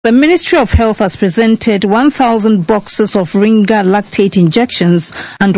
The Ministry of Health has presented 1,000 boxes of Ringa lactate injections and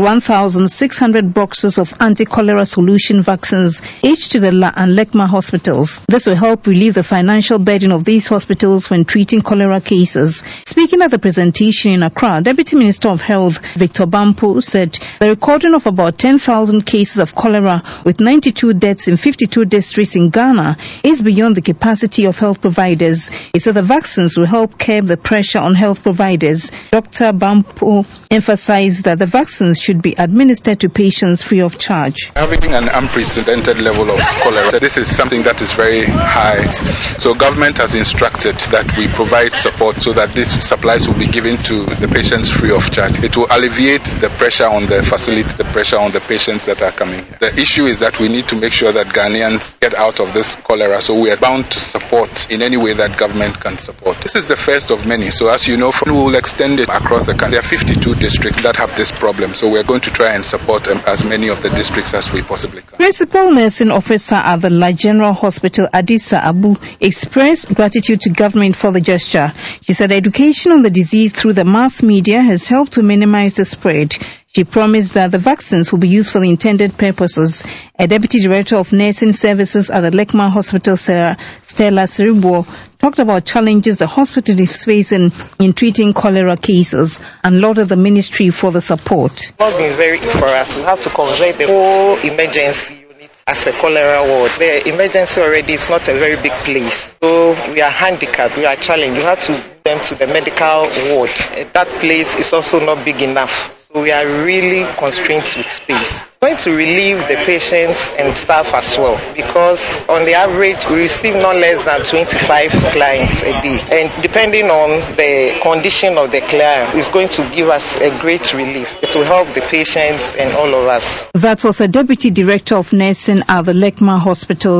1,600 boxes of anti-cholera solution vaccines, each to the La and Lekma hospitals. This will help relieve the financial burden of these hospitals when treating cholera cases. Speaking at the presentation in Accra, Deputy Minister of Health Victor Bampo said the recording of about 10,000 cases of cholera with 92 deaths in 52 districts in Ghana is beyond the capacity of health providers. He said the vaccines will help curb the pressure on health providers. Dr. Bampo emphasized that the vaccines should be administered to patients free of charge. Having an unprecedented level of cholera, this is something that is very high. So government has instructed that we provide support so that these supplies will be given to the patients free of charge. It will alleviate the pressure on the facility, the pressure on the patients that are coming. The issue is that we need to make sure that Ghanaians get out of this cholera, so we are bound to support in any way that government can support. This is the first of many, so as you know, we will extend it across the country. There are 52 districts that have this problem, so we're going to try and support as many of the districts as we possibly can. Principal Nursing Officer at the La General Hospital, Adisa Abu, expressed gratitude to government for the gesture. She said education on the disease through the mass media has helped to minimize the spread. She promised that the vaccines will be used for the intended purposes. A Deputy Director of Nursing Services at the Lekma Hospital, Stella Siribo, talked about challenges the hospital is facing in treating cholera cases and lauded the ministry for the support. It has been very for us. We have to convert the whole emergency unit as a cholera ward. The emergency already is not a very big place, so we are handicapped, we are challenged. We have to move them to the medical ward. That place is also not big enough. We are really constrained with space. It's going to relieve the patients and staff as well, because on the average we receive not less than 25 clients a day, and depending on the condition of the client, it's going to give us a great relief. It will help the patients and all of us. That was a Deputy Director of Nursing at the Lekma Hospital.